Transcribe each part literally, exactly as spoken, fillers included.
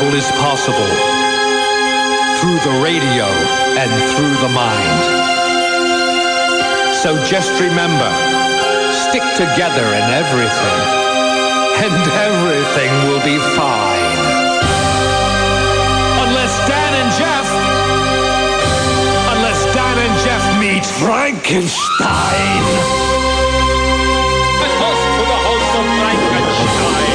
unimaginable is possible through the radio and through the mind. So just remember, stick together in everything, and everything will be fine. Unless Dan and Jeff, unless Dan and Jeff meet Frankenstein. A toast to the host of Frankenstein.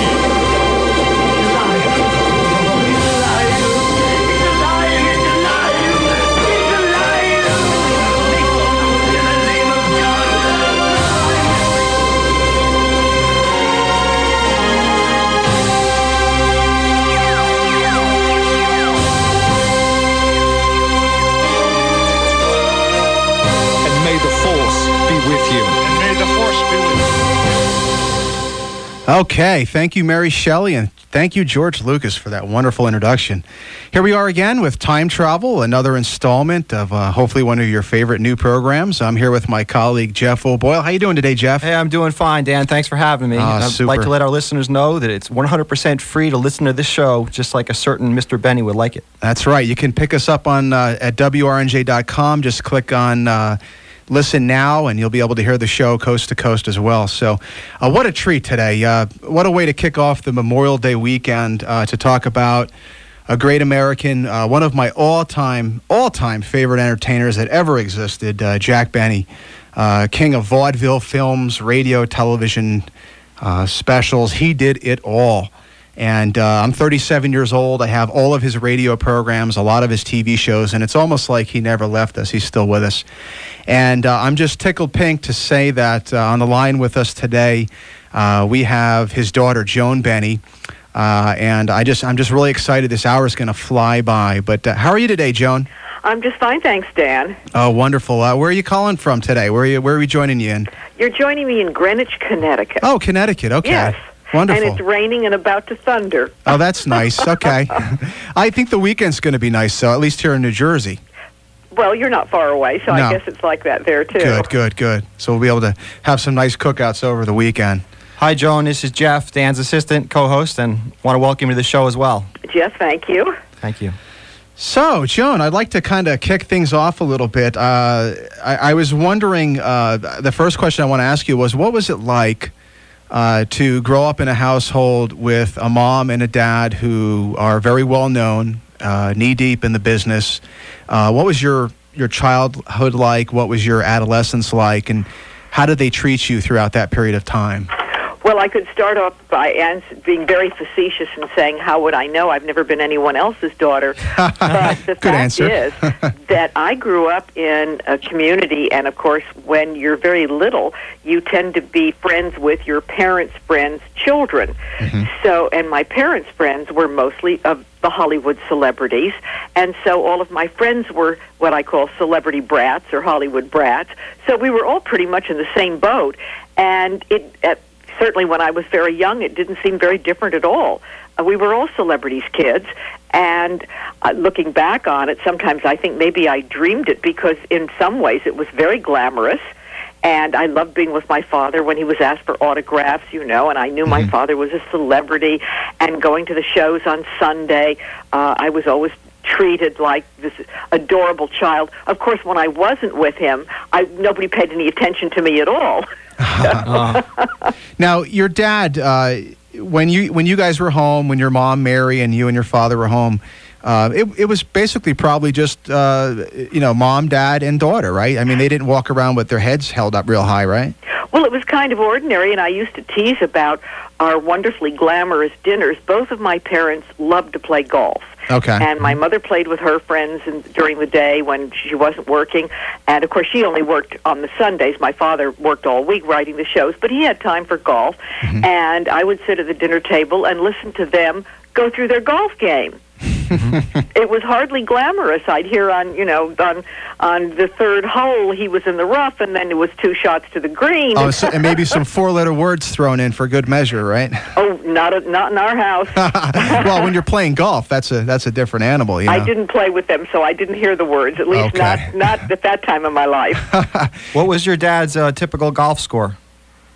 With you. And may the force be with you. Okay, thank you, Mary Shelley, and thank you, George Lucas, for that wonderful introduction. Here we are again with Time Travel, another installment of uh, hopefully one of your favorite new programs. I'm here with my colleague, Jeff O'Boyle. How you doing today, Jeff? Hey, I'm doing fine, Dan. Thanks for having me. Oh, I'd super. like to let our listeners know that it's one hundred percent free to listen to this show, just like a certain Mister Benny would like it. That's right. You can pick us up on uh, at W R N J dot com. Just click on... Uh, Listen now, and you'll be able to hear the show coast to coast as well. So uh, what a treat today. Uh, what a way to kick off the Memorial Day weekend uh, to talk about a great American, uh, one of my all-time, all-time favorite entertainers that ever existed, uh, Jack Benny, uh, king of vaudeville films, radio, television uh, specials. He did it all. And uh, I'm thirty-seven years old. I have all of his radio programs, a lot of his T V shows, and it's almost like he never left us. He's still with us. And uh, I'm just tickled pink to say that uh, on the line with us today, uh, we have his daughter, Joan Benny. Uh, and I just, I'm just really excited. This hour is going to fly by. But uh, how are you today, Joan? I'm just fine, thanks, Dan. Oh, wonderful. Uh, where are you calling from today? Where are you, where are we joining you in? You're joining me in Greenwich, Connecticut. Oh, Connecticut. Okay. Yes. Wonderful. And it's raining and about to thunder. Oh, that's nice. Okay. I think the weekend's going to be nice, so at least here in New Jersey. Well, you're not far away, so No. I guess it's like that there, too. Good, good, good. So we'll be able to have some nice cookouts over the weekend. Hi, Joan. This is Jeff, Dan's assistant, co-host, and want to welcome you to the show as well. Jeff, thank you. Thank you. So, Joan, I'd like to kind of kick things off a little bit. Uh, I, I was wondering, uh, the first question I want to ask you was, what was it like Uh, to grow up in a household with a mom and a dad who are very well known, uh, knee deep in the business? Uh, what was your, your childhood like? What was your adolescence like? And how did they treat you throughout that period of time? Well, I could start off by ans- being very facetious and saying, how would I know? I've never been anyone else's daughter. But the Good fact answer. is that I grew up in a community, and of course, when you're very little, you tend to be friends with your parents' friends' children. Mm-hmm. So, and my parents' friends were mostly of the Hollywood celebrities, and so all of my friends were what I call celebrity brats or Hollywood brats. So we were all pretty much in the same boat, and it at certainly when I was very young, it didn't seem very different at all. Uh, we were all celebrities' kids, and uh, looking back on it, sometimes I think maybe I dreamed it because in some ways it was very glamorous, and I loved being with my father when he was asked for autographs, you know, and I knew mm-hmm. my father was a celebrity, and going to the shows on Sunday, uh, I was always treated like this adorable child. Of course, when I wasn't with him, I nobody paid any attention to me at all. uh, now, your dad, uh, when you when you guys were home, when your mom Mary and you and your father were home, uh, it it was basically probably just uh, you know mom, dad, and daughter, right? I mean, they didn't walk around with their heads held up real high, right? Well, it was kind of ordinary, and I used to tease about our wonderfully glamorous dinners. Both of my parents loved to play golf. Okay. And my mother played with her friends in, during the day when she wasn't working. And, of course, she only worked on the Sundays. My father worked all week writing the shows, but he had time for golf. Mm-hmm. And I would sit at the dinner table and listen to them go through their golf game. It was hardly glamorous. I'd hear on, you know, on on the third hole he was in the rough, and then it was two shots to the green. Oh, so, and maybe some four-letter words thrown in for good measure, right? Oh, not a, not in our house. Well, when you're playing golf, that's a that's a different animal. You know? I didn't play with them, so I didn't hear the words. At least Okay. not not at that time of my life. What was your dad's uh, typical golf score?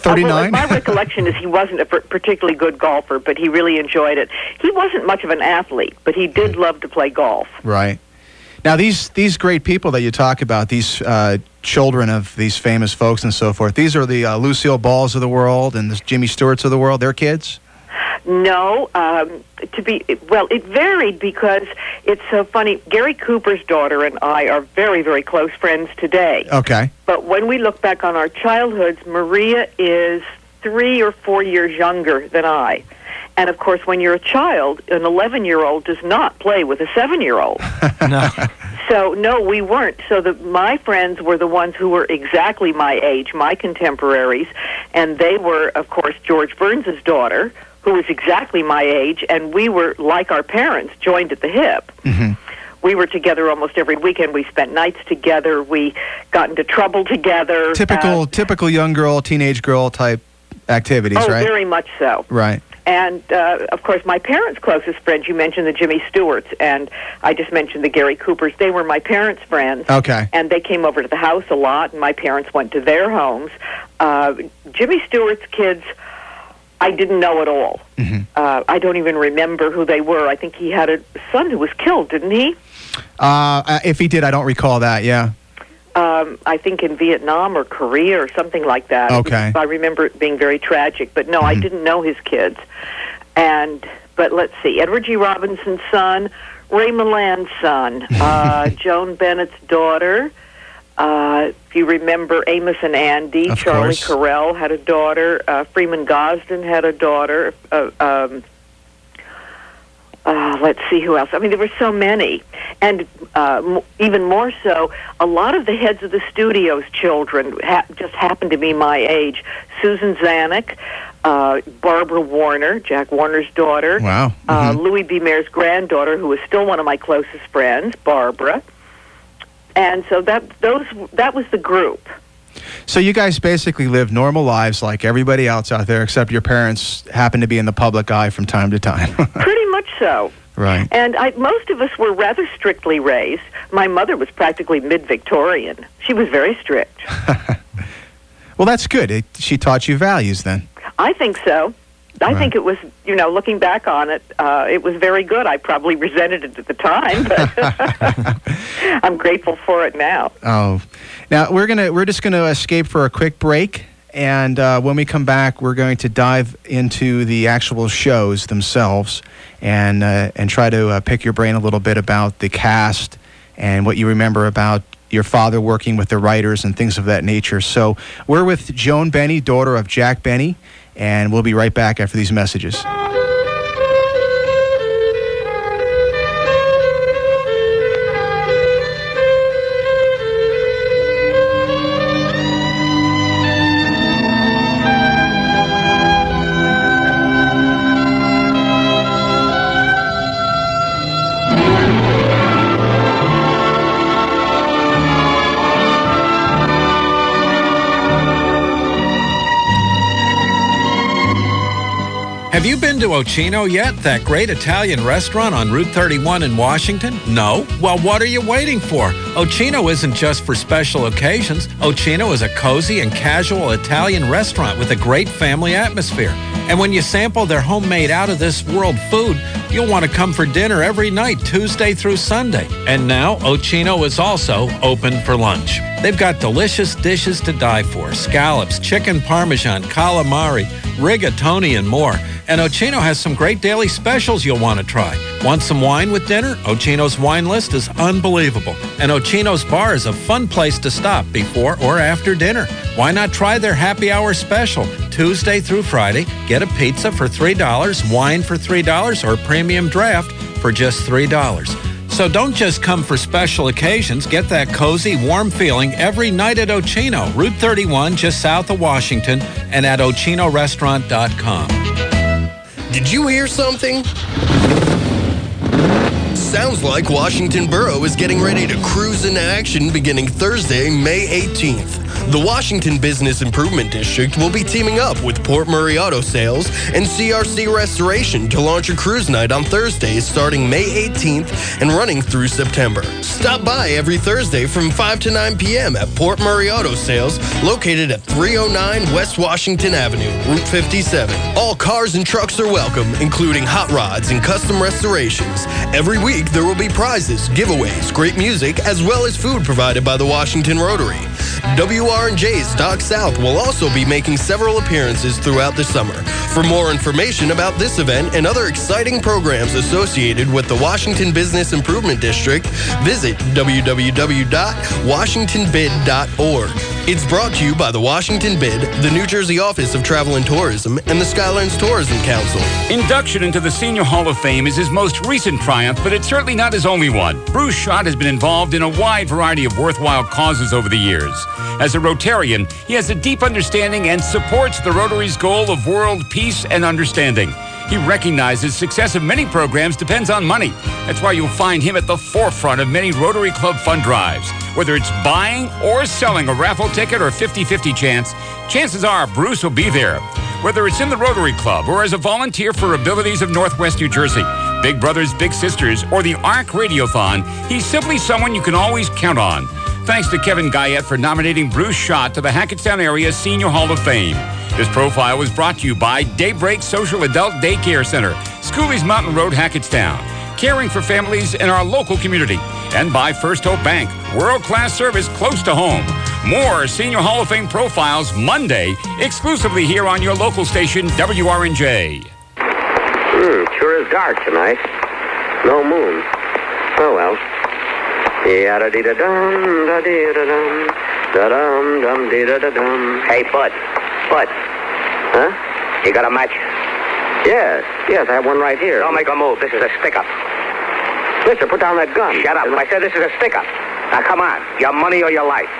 thirty-nine? Uh, well, my recollection is he wasn't a particularly good golfer, but he really enjoyed it. He wasn't much of an athlete, but he did love to play golf. Right. Now, these these great people that you talk about, these uh, children of these famous folks and so forth, these are the uh, Lucille Balls of the world and the Jimmy Stewarts of the world. They're kids? No, um, to be well, it varied because it's so funny. Gary Cooper's daughter and I are very, very close friends today. Okay. But when we look back on our childhoods, Maria is three or four years younger than I. And, of course, when you're a child, an eleven-year-old does not play with a seven-year-old. No. So, no, we weren't. So the, my friends were the ones who were exactly my age, my contemporaries, and they were, of course, George Burns' daughter, who was exactly my age, and we were, like our parents, joined at the hip. Mm-hmm. We were together almost every weekend. We spent nights together. We got into trouble together. Typical, uh, typical young girl, teenage girl type activities, oh, right? very much so. Right. And, uh, of course, my parents' closest friends, you mentioned the Jimmy Stewarts, and I just mentioned the Gary Coopers. They were my parents' friends. Okay. And they came over to the house a lot, and my parents went to their homes. Uh, Jimmy Stewart's kids, I didn't know at all. Mm-hmm. Uh, I don't even remember who they were. I think he had a son who was killed, didn't he? Uh, if he did, I don't recall that, yeah. Um, I think in Vietnam or Korea or something like that. Okay. I remember it being very tragic, but no, Mm-hmm. I didn't know his kids. And but let's see, Edward G. Robinson's son, Ray Milland's son, uh, Joan Bennett's daughter. Uh, if you remember Amos and Andy, Of Charlie course. Carell had a daughter. Uh, Freeman Gosden had a daughter. Uh, um, Uh, let's see who else. I mean, there were so many. And uh, m- even more so, a lot of the heads of the studio's children ha- just happened to be my age. Susan Zanuck, uh, Barbara Warner, Jack Warner's daughter. Wow. Uh, Mhm. Louis B. Mayer's granddaughter, who is still one of my closest friends, Barbara. And so that those that was the group. So you guys basically live normal lives like everybody else out there, except your parents happen to be in the public eye from time to time. Pretty much so. Right. And I, most of us were rather strictly raised. My mother was practically mid-Victorian. She was very strict. Well, that's good. It, she taught you values then. I think so. I Right. think it was, you know, looking back on it, uh, it was very good. I probably resented it at the time, but I'm grateful for it now. Oh, now we're gonna we're just gonna escape for a quick break, and uh, when we come back, we're going to dive into the actual shows themselves, and uh, and try to uh, pick your brain a little bit about the cast and what you remember about your father working with the writers and things of that nature. So we're with Joan Benny, daughter of Jack Benny, and we'll be right back after these messages. Have you been to Ochino yet? That great Italian restaurant on Route thirty-one in Washington? No? Well, what are you waiting for? Ochino isn't just for special occasions. Ochino is a cozy and casual Italian restaurant with a great family atmosphere. And when you sample their homemade out-of-this-world food, you'll want to come for dinner every night, Tuesday through Sunday. And now, Ochino is also open for lunch. They've got delicious dishes to die for: scallops, chicken parmesan, calamari, rigatoni, and more. And Ochino has some great daily specials you'll want to try. Want some wine with dinner? Ochino's wine list is unbelievable. And Ochino's bar is a fun place to stop before or after dinner. Why not try their happy hour special? Tuesday through Friday, get a pizza for three dollars, wine for three dollars, or a premium draft for just three dollars. So don't just come for special occasions. Get that cozy, warm feeling every night at Ochino, Route thirty-one, just south of Washington, and at ochino restaurant dot com. Did you hear something? Sounds like Washington Borough is getting ready to cruise into action beginning Thursday, May eighteenth. The Washington Business Improvement District will be teaming up with Port Murray Auto Sales and C R C Restoration to launch a cruise night on Thursdays starting May eighteenth and running through September. Stop by every Thursday from five to nine p.m. at Port Murray Auto Sales, located at three oh nine West Washington Avenue, Route fifty-seven. All cars and trucks are welcome, including hot rods and custom restorations. Every week there will be prizes, giveaways, great music, as well as food provided by the Washington Rotary. W R and J's Dock South will also be making several appearances throughout the summer. For more information about this event and other exciting programs associated with the Washington Business Improvement District, visit w w w dot washington bid dot org. It's brought to you by the Washington Bid, the New Jersey Office of Travel and Tourism, and the Skylands Tourism Council. Induction into the Senior Hall of Fame is his most recent triumph, but it's certainly not his only one. Bruce Schott has been involved in a wide variety of worthwhile causes over the years. As a Rotarian, he has a deep understanding and supports the Rotary's goal of world peace and understanding. He recognizes success of many programs depends on money. That's why you'll find him at the forefront of many Rotary Club fund drives. Whether it's buying or selling a raffle ticket or fifty-fifty chance, chances are Bruce will be there. Whether it's in the Rotary Club or as a volunteer for Abilities of Northwest New Jersey, Big Brothers Big Sisters, or the ARC Radiothon, he's simply someone you can always count on. Thanks to Kevin Guyette for nominating Bruce Schott to the Hackettstown Area Senior Hall of Fame. This profile was brought to you by Daybreak Social Adult Daycare Center, Schoolies Mountain Road, Hackettstown, caring for families in our local community, and by First Hope Bank, world-class service close to home. More Senior Hall of Fame profiles Monday, exclusively here on your local station, W R N J. Hmm, sure is dark tonight. No moon. Oh, well. Yada-dee-da-dum, da-dee-da-dum, da-dum, dum-dee-da-da-dum. Hey, Bud. Bud. Huh? You got a match? Yes. Yes, I have one right here. Don't make a move. This is a stick-up. Mister, put down that gun. Shut up. I said this is a stick-up. Now, come on. Your money or your life?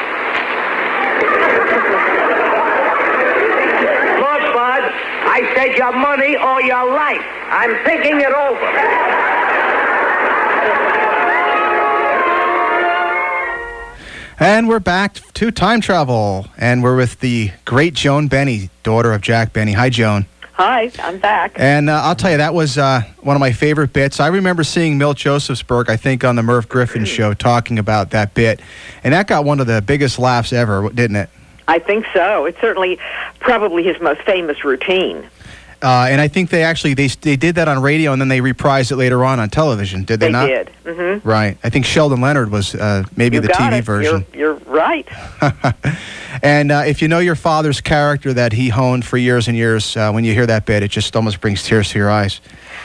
Look, Bud. I said your money or your life. I'm thinking it over. And we're back to time travel, and we're with the great Joan Benny, daughter of Jack Benny. Hi, Joan. Hi, I'm back. And uh, I'll tell you, that was uh, one of my favorite bits. I remember seeing Milt Josephsberg, I think, on the Merv Griffin show, talking about that bit, and that got one of the biggest laughs ever, didn't it? I think so. It's certainly probably his most famous routine. Uh, and I think they actually they they did that on radio, and then they reprised it later on on television. Did they, they not? They did. Mm-hmm. Right. I think Sheldon Leonard was uh, maybe you the got T V it. version. You're, you're right. And uh, if you know your father's character that he honed for years and years, uh, when you hear that bit, it just almost brings tears to your eyes.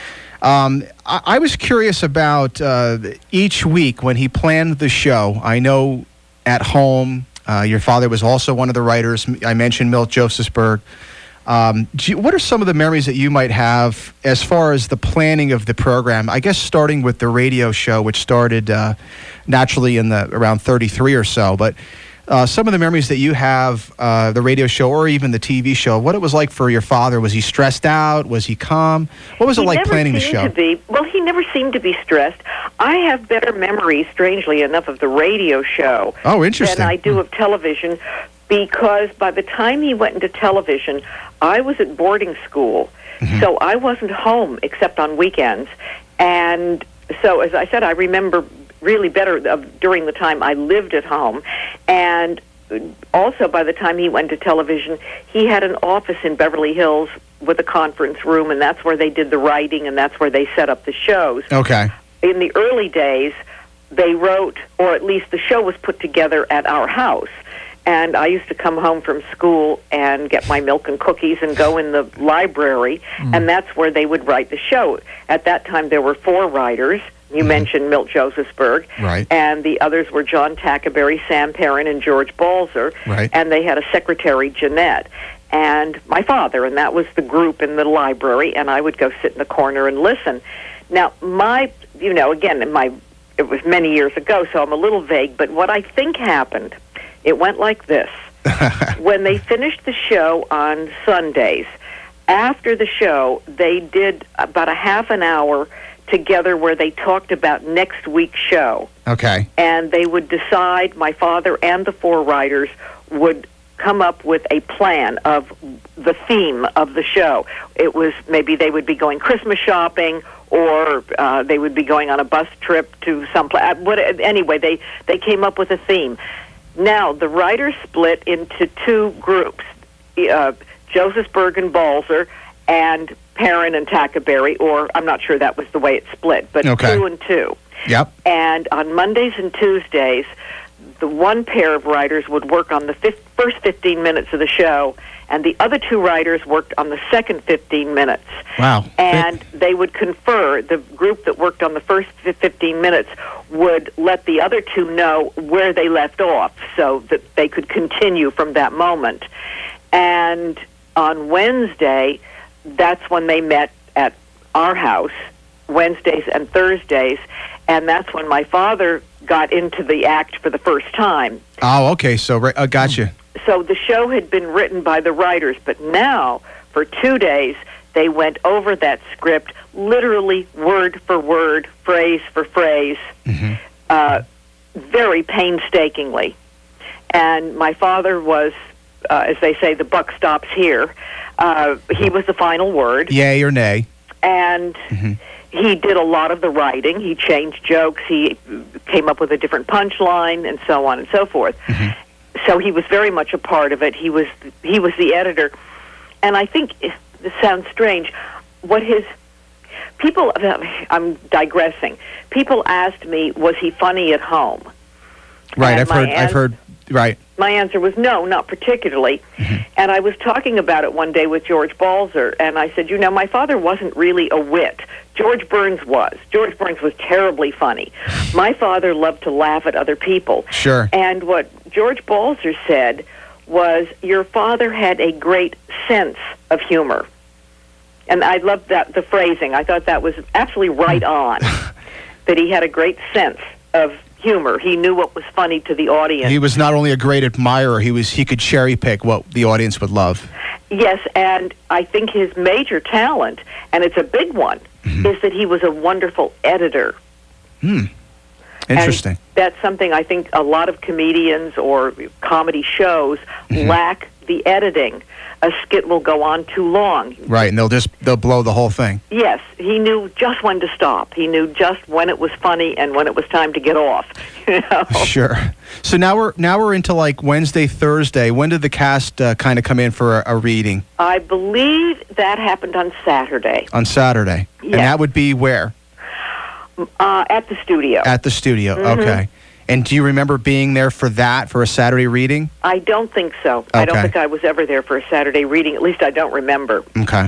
Um, I, I was curious about uh, each week when he planned the show. I know at home, uh, your father was also one of the writers. I mentioned Milt Josephsberg. Um, do you, what are some of the memories that you might have as far as the planning of the program? I guess starting with the radio show, which started uh, naturally in the around thirty-three or so. But uh, some of the memories that you have, uh, the radio show or even the T V show, what it was like for your father. Was he stressed out? Was he calm? What was it he like never planning the seemed show? To be, well, he never seemed to be stressed. I have better memories, strangely enough, of the radio show oh, interesting. than I do of television, because by the time he went into television, I was at boarding school, mm-hmm. so I wasn't home except on weekends. And so, as I said, I remember really better of during the time I lived at home. And also, by the time he went to television, he had an office in Beverly Hills with a conference room, and that's where they did the writing, and that's where they set up the shows. Okay. In the early days, they wrote, or at least the show was put together at our house. And I used to come home from school and get my milk and cookies and go in the library, mm. and that's where they would write the show. At that time, there were four writers. You mm. mentioned Milt Josephsberg. Right. And the others were John Tackaberry, Sam Perrin, and George Balzer. Right. And they had a secretary, Jeanette, and my father, and that was the group in the library, and I would go sit in the corner and listen. Now, my, you know, again, my it was many years ago, so I'm a little vague, but what I think happened, it went like this. When they finished the show on Sundays, after the show, they did about a half an hour together where they talked about next week's show. Okay. And they would decide, my father and the four writers, would come up with a plan of the theme of the show. It was maybe they would be going Christmas shopping, or uh, they would be going on a bus trip to some place. Anyway, they, they came up with a theme. Now, the writers split into two groups, uh, Joseph Bergen-Balzer and Perrin and Tackaberry, or I'm not sure that was the way it split, but okay. two and two. Yep. And on Mondays and Tuesdays, the one pair of writers would work on the fif- first fifteen minutes of the show, and the other two writers worked on the second fifteen minutes. Wow. And they would confer. The group that worked on the first fifteen minutes would let the other two know where they left off so that they could continue from that moment. And on Wednesday, that's when they met at our house, Wednesdays and Thursdays, and that's when my father got into the act for the first time. Oh, okay. So, I uh, gotcha. So the show had been written by the writers, but now, for two days, they went over that script, literally word for word, phrase for phrase, mm-hmm. uh, very painstakingly. And my father was, uh, as they say, the buck stops here. Uh, he was the final word. Yay or nay. And mm-hmm. he did a lot of the writing. He changed jokes. He came up with a different punchline, and so on and so forth. Mm-hmm. So he was very much a part of it. He was he was the editor. And I think, this sounds strange, what his... People... I'm digressing. People asked me, was he funny at home? Right, And I've my heard... ans- I've heard... Right. My answer was no, not particularly. Mm-hmm. And I was talking about it one day with George Balzer, and I said, you know, my father wasn't really a wit. George Burns was. George Burns was terribly funny. My father loved to laugh at other people. Sure. And what George Balzer said was, your father had a great sense of humor. And I loved that, the phrasing. I thought that was absolutely right on, that he had a great sense of humor. He knew what was funny to the audience. He was not only a great admirer, he was he could cherry pick what the audience would love. Yes, and I think his major talent, and it's a big one, mm-hmm. is that he was a wonderful editor. Hmm. Interesting. And that's something I think a lot of comedians or comedy shows mm-hmm. lack the editing. A skit will go on too long. Right, and they'll just they'll blow the whole thing. Yes, he knew just when to stop. He knew just when it was funny and when it was time to get off. You know? Sure. So now we're now we're into like Wednesday, Thursday. When did the cast uh, kind of come in for a, a reading? I believe that happened on Saturday. On Saturday, yes. And that would be where? Uh, at the studio. At the studio. Mm-hmm. Okay. And do you remember being there for that, for a Saturday reading? I don't think so. Okay. I don't think I was ever there for a Saturday reading. At least I don't remember. Okay.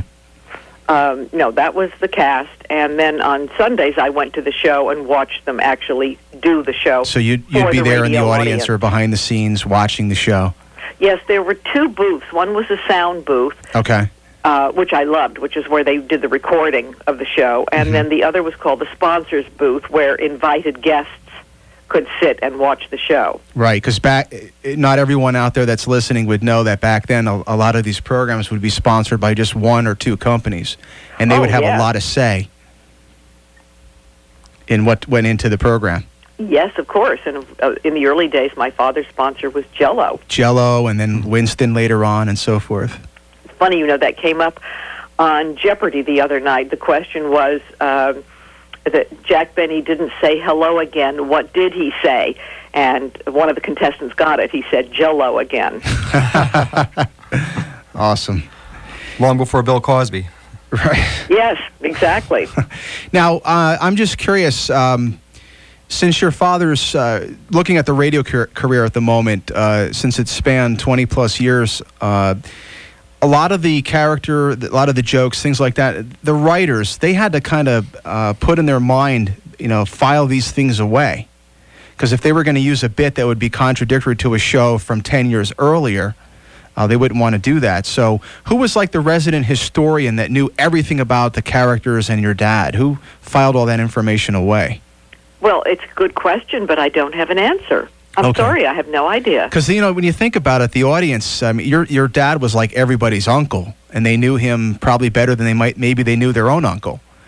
Um, no, that was the cast. And then on Sundays, I went to the show and watched them actually do the show. So you'd, you'd for be the there in the radio audience, audience or behind the scenes watching the show? Yes, there were two booths. One was a sound booth. Okay. Uh, which I loved, which is where they did the recording of the show. And mm-hmm. then the other was called the sponsors booth, where invited guests could sit and watch the show. Right, because back, not everyone out there that's listening would know that back then a, a lot of these programs would be sponsored by just one or two companies, and they oh, would have yeah. a lot of say in what went into the program. Yes, of course. And uh, in the early days, my father's sponsor was Jell-O. Jell-O, and then Winston later on, and so forth. It's funny, you know, that came up on Jeopardy the other night. The question was uh, that Jack Benny didn't say hello again. What did he say? And one of the contestants got it. He said Jell-O again. Awesome. Long before Bill Cosby. Right. Yes, exactly. Now, uh, I'm just curious, um, since your father's, uh, looking at the radio car- career at the moment, uh, since it spanned twenty plus years, uh, a lot of the character, a lot of the jokes, things like that, the writers, they had to kind of uh, put in their mind, you know, file these things away. Because if they were going to use a bit that would be contradictory to a show from ten years earlier, uh, they wouldn't want to do that. So who was like the resident historian that knew everything about the characters and your dad? Who filed all that information away? Well, it's a good question, but I don't have an answer. I'm Okay. sorry, I have no idea. Because, you know, when you think about it, the audience, I mean, your your dad was like everybody's uncle, and they knew him probably better than they might, maybe they knew their own uncle.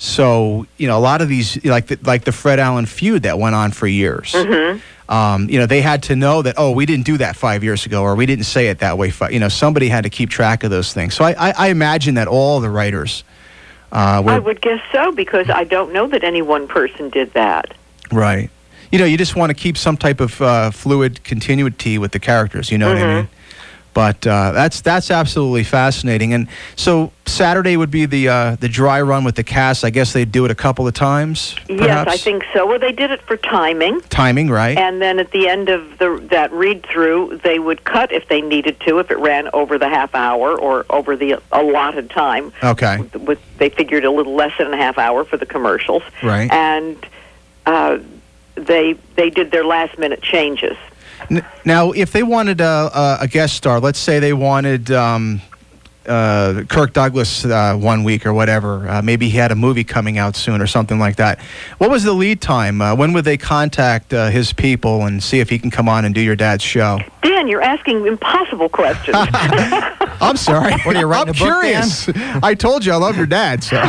So, you know, a lot of these, like the, like the Fred Allen feud that went on for years, Mm-hmm. um, you know, they had to know that, oh, we didn't do that five years ago, or we didn't say it that way. Fi-. You know, somebody had to keep track of those things. So I, I, I imagine that all the writers uh, were... I would guess so, because I don't know that any one person did that. Right. You know, you just want to keep some type of uh, fluid continuity with the characters, you know Mm-hmm. what I mean? But uh, that's that's absolutely fascinating. And so Saturday would be the uh, the dry run with the cast. I guess they'd do it a couple of times, perhaps? Yes, I think so. Well, they did it for timing. Timing, right? And then at the end of the that read-through, they would cut if they needed to, if it ran over the half hour or over the allotted time. Okay. With, they figured a little less than a half hour for the commercials. Right. And uh, they they did their last-minute changes. N- now, if they wanted a, a, a guest star, let's say they wanted um, uh, Kirk Douglas uh, one week or whatever, uh, maybe he had a movie coming out soon or something like that. What was the lead time? Uh, when would they contact uh, his people and see if he can come on and do your dad's show? Dan, you're asking impossible questions. I'm sorry. What, are you writing I'm a book, curious. I told you I love your dad. So.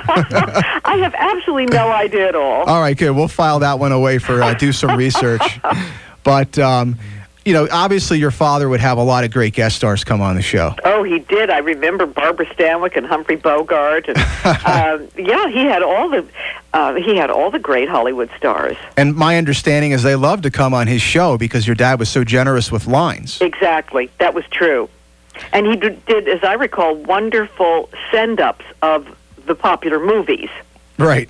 I have absolutely no idea at all. All right, good. We'll file that one away for uh, do some research. But, um, you know, obviously your father would have a lot of great guest stars come on the show. Oh, he did. I remember Barbara Stanwyck and Humphrey Bogart, and um, yeah, he had all the uh, he had all the great Hollywood stars. And my understanding is they loved to come on his show because your dad was so generous with lines. Exactly, that was true. And he did, did as I recall, wonderful send-ups of the popular movies. Right.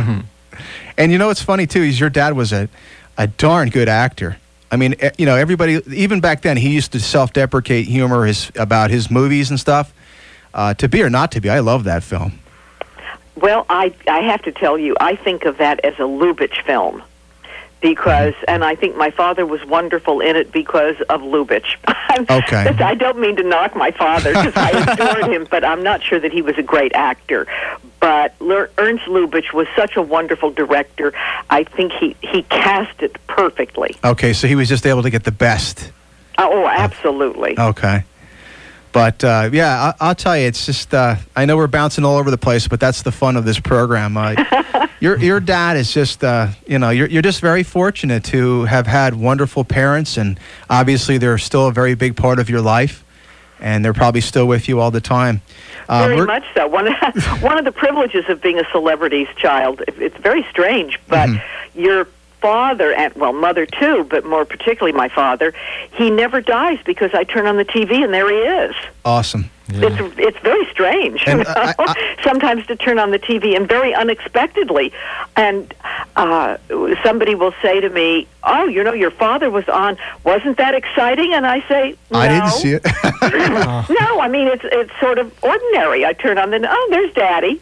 And you know what's funny too is your dad was a a darn good actor. I mean, eh, you know, everybody, even back then, he used to self-deprecate humor his, about his movies and stuff. Uh, to be or not to be, I love that film. Well, I I have to tell you, I think of that as a Lubitsch film. Because, and I think my father was wonderful in it because of Lubitsch. Okay. I don't mean to knock my father because I adored him, but I'm not sure that he was a great actor. But Ernst Lubitsch was such a wonderful director. I think he, he cast it perfectly. Okay, so he was just able to get the best. Oh, absolutely. Okay. But, uh, yeah, I, I'll tell you, it's just, uh, I know we're bouncing all over the place, but that's the fun of this program. Uh, your your dad is just, uh, you know, you're, you're just very fortunate to have had wonderful parents, and obviously they're still a very big part of your life, and they're probably still with you all the time. Uh, very much so. One of, one of the privileges of being a celebrity's child, it's very strange, but mm-hmm. your father, and well, mother too, but more particularly my father, he never dies because I turn on the T V and there he is. Awesome. Yeah. It's it's very strange, and, you know? uh, I, I, sometimes to turn on the T V and very unexpectedly, and uh, somebody will say to me, "Oh, you know, your father was on. Wasn't that exciting?" And I say, "No, I didn't see it." No, I mean it's it's sort of ordinary. I turn on the oh, there's Daddy.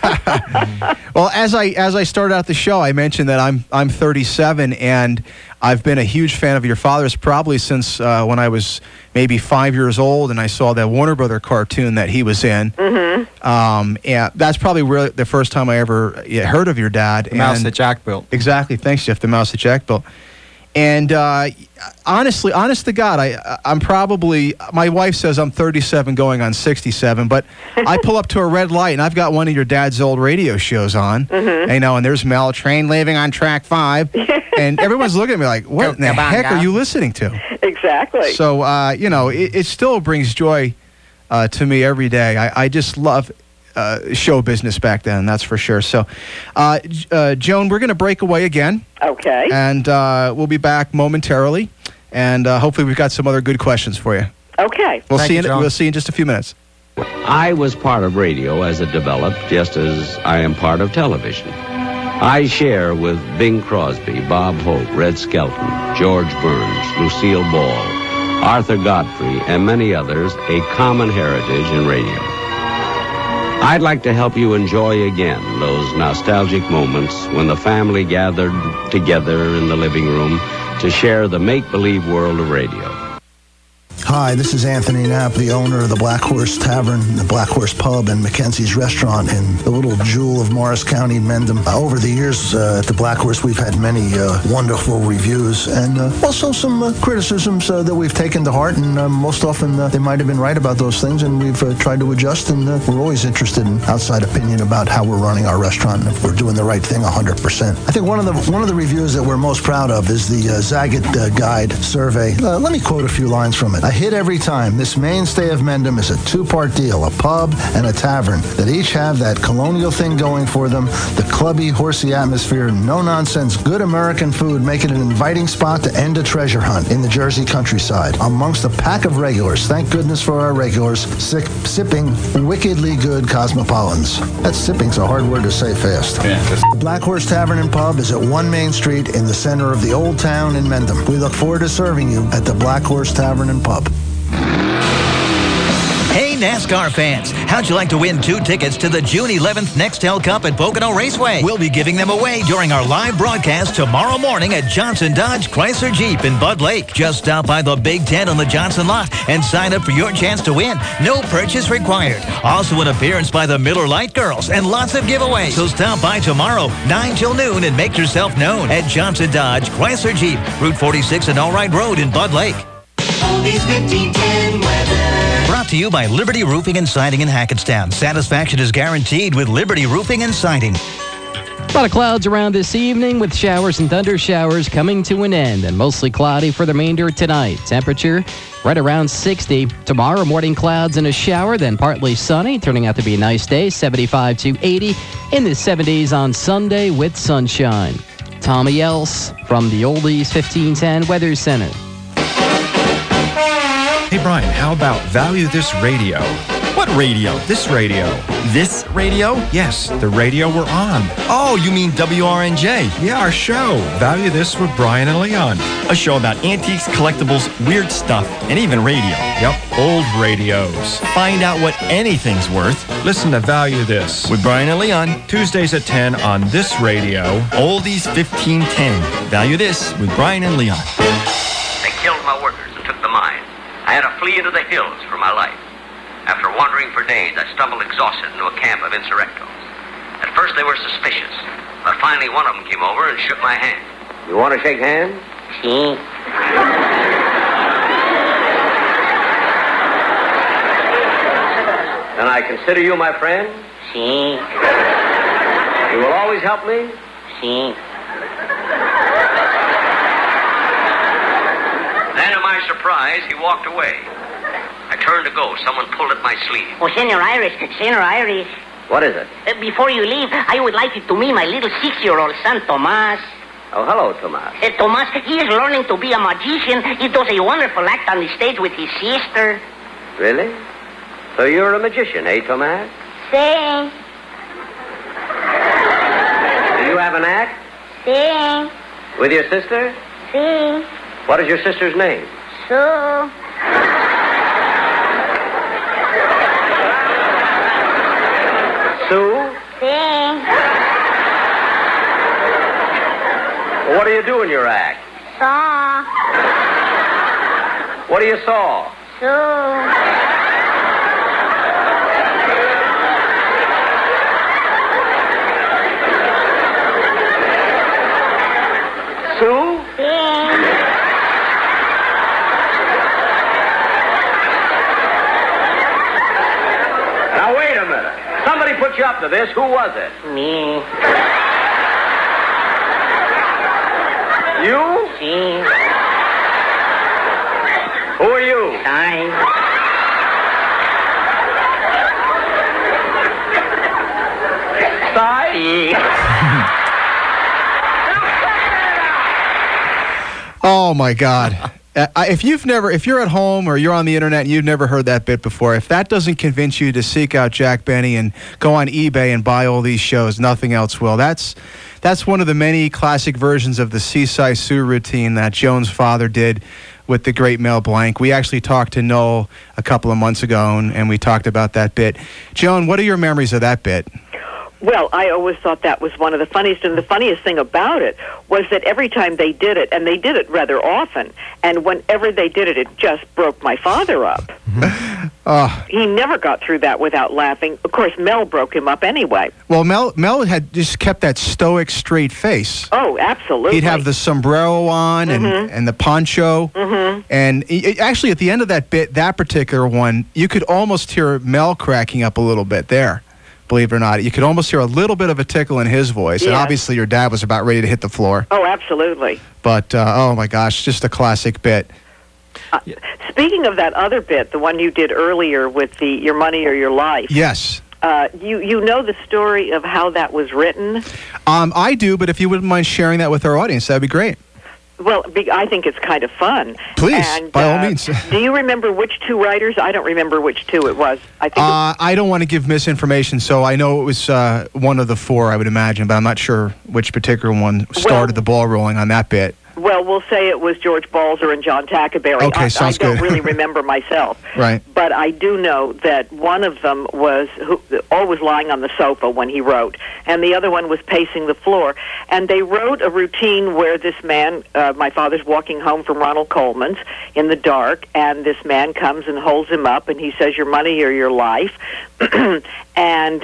Well, as I as I started out the show, I mentioned that I'm I'm thirty-seven, and I've been a huge fan of your father's probably since uh, when I was maybe five years old, and I saw that Warner Brother cartoon that he was in. Mm-hmm. Um, and that's probably really the first time I ever yeah, heard of your dad. The mouse that Jack built. Exactly. Thanks, Jeff. The mouse that Jack built. And uh, honestly, honest to God, I, I'm probably, my wife says I'm thirty-seven going on sixty-seven, but I pull up to a red light and I've got one of your dad's old radio shows on, mm-hmm. you know, and there's Mel, train leaving on track five, and everyone's looking at me like, what in the heck are you listening to? Exactly. So, uh, you know, it, it still brings joy uh, to me every day. I, I just love Uh, show business back then, that's for sure. So, uh, uh, Joan, we're going to break away again. Okay. And uh, we'll be back momentarily. And uh, hopefully we've got some other good questions for you. Okay. We'll Thank see you, in, John. We'll see you in just a few minutes. I was part of radio as it developed, just as I am part of television. I share with Bing Crosby, Bob Hope, Red Skelton, George Burns, Lucille Ball, Arthur Godfrey, and many others a common heritage in radio. I'd like to help you enjoy again those nostalgic moments when the family gathered together in the living room to share the make-believe world of radio. Hi, this is Anthony Knapp, the owner of the Black Horse Tavern, the Black Horse Pub, and Mackenzie's Restaurant in the little jewel of Morris County, Mendham. Uh, over the years uh, at the Black Horse, we've had many uh, wonderful reviews and uh, also some uh, criticisms uh, that we've taken to heart, and uh, most often uh, they might have been right about those things, and we've uh, tried to adjust, and uh, we're always interested in outside opinion about how we're running our restaurant and if we're doing the right thing one hundred percent. I think one of the one of the reviews that we're most proud of is the uh, Zagat uh, Guide survey. Uh, let me quote a few lines from it. A hit every time. This mainstay of Mendham is a two-part deal, a pub and a tavern that each have that colonial thing going for them, the clubby, horsey atmosphere, no-nonsense, good American food, make it an inviting spot to end a treasure hunt in the Jersey countryside. Amongst a pack of regulars, thank goodness for our regulars, sick, sipping wickedly good cosmopolitans. That sipping's a hard word to say fast. Yeah. The Black Horse Tavern and Pub is at one Main Street in the center of the Old Town in Mendham. We look forward to serving you at the Black Horse Tavern and Pub. Hey, NASCAR fans, how'd you like to win two tickets to the June eleventh Nextel Cup at Pocono Raceway? We'll be giving them away during our live broadcast tomorrow morning at Johnson Dodge Chrysler Jeep in Bud Lake. Just stop by the Big Tent on the Johnson lot and sign up for your chance to win. No purchase required. Also an appearance by the Miller Lite Girls and lots of giveaways. So stop by tomorrow, nine till noon, and make yourself known at Johnson Dodge Chrysler Jeep, Route forty-six and Allright Road in Bud Lake. Oldies fifteen ten weather. Brought to you by Liberty Roofing and Siding in Hackettstown. Satisfaction is guaranteed with Liberty Roofing and Siding. A lot of clouds around this evening with showers and thunder showers coming to an end, and mostly cloudy for the remainder tonight. Temperature right around sixty. Tomorrow, morning clouds and a shower, then partly sunny, turning out to be a nice day, seventy-five to eighty. In the seventies on Sunday with sunshine. Tommy Else from the Oldies fifteen ten Weather Center. Hey, Brian, how about Value This Radio? What radio? This radio. This radio? Yes, the radio we're on. Oh, you mean W R N J? Yeah, our show, Value This with Brian and Leon. A show about antiques, collectibles, weird stuff, and even radio. Yep, old radios. Find out what anything's worth. Listen to Value This with Brian and Leon. Tuesdays at ten on this radio. Oldies fifteen ten. Value This with Brian and Leon. They killed my workers and took the mine. I had to flee into the hills for my life. After wandering for days, I stumbled exhausted into a camp of insurrectos. At first they were suspicious, but finally one of them came over and shook my hand. You want to shake hands? Si. Then I consider you my friend? Si. You will always help me? Si. Then, to my surprise, he walked away. I turned to go. Someone pulled at my sleeve. Oh, Senor Iris, Senor Iris. What is it? Uh, before you leave, I would like you to meet my little six-year-old son, Tomas. Oh, hello, Tomas. Uh, Tomas, he is learning to be a magician. He does a wonderful act on the stage with his sister. Really? So you're a magician, eh, Tomas? Si. Do you have an act? Si. With your sister? Si. What is your sister's name? Sue. Sue? Si. Well, what do you do in your act? Saw. What do you saw? Sue. Sue? Si. Now, wait a minute. Somebody put you up to this. Who was it? Me. You? Si. Who are you? Sorry. Sai? Si. Oh my God. Uh, if you've never, if you're at home or you're on the internet and you've never heard that bit before, if that doesn't convince you to seek out Jack Benny and go on eBay and buy all these shows, nothing else will. That's that's one of the many classic versions of the Seaside Sue routine that Joan's father did with the great Mel Blanc. We actually talked to Noel a couple of months ago, and, and we talked about that bit. Joan, what are your memories of that bit? Well, I always thought that was one of the funniest, and the funniest thing about it was that every time they did it, and they did it rather often, and whenever they did it, it just broke my father up. Oh. He never got through that without laughing. Of course, Mel broke him up anyway. Well, Mel Mel had just kept that stoic, straight face. Oh, absolutely. He'd have the sombrero on and, Mhm. and the poncho. Mhm. And he, it- actually, at the end of that bit, that particular one, you could almost hear Mel cracking up a little bit there. Believe it or not, you could almost hear a little bit of a tickle in his voice. And Yes. obviously, your dad was about ready to hit the floor. Oh, absolutely. But, uh, oh my gosh, just a classic bit. Uh, speaking of that other bit, the one you did earlier with the Your Money or Your Life, Yes. uh, you, you know the story of how that was written? Um, I do, but if you wouldn't mind sharing that with our audience, that'd be great. Well, be, I think it's kind of fun. Please, and, by all uh, means. Do you remember which two writers? I don't remember which two it was. I think. Uh, I don't want to give misinformation, so I know it was uh, one of the four, I would imagine, but I'm not sure which particular one started the ball rolling on that bit. it, well, we'll say it was George Balzer and John Tackaberry. Okay, I, sounds I don't good. really remember myself. Right. But I do know that one of them was who, always lying on the sofa when he wrote, and the other one was pacing the floor. And they wrote a routine where this man, uh, my father's walking home from Ronald Coleman's in the dark, and this man comes and holds him up, and he says, "Your money or your life." And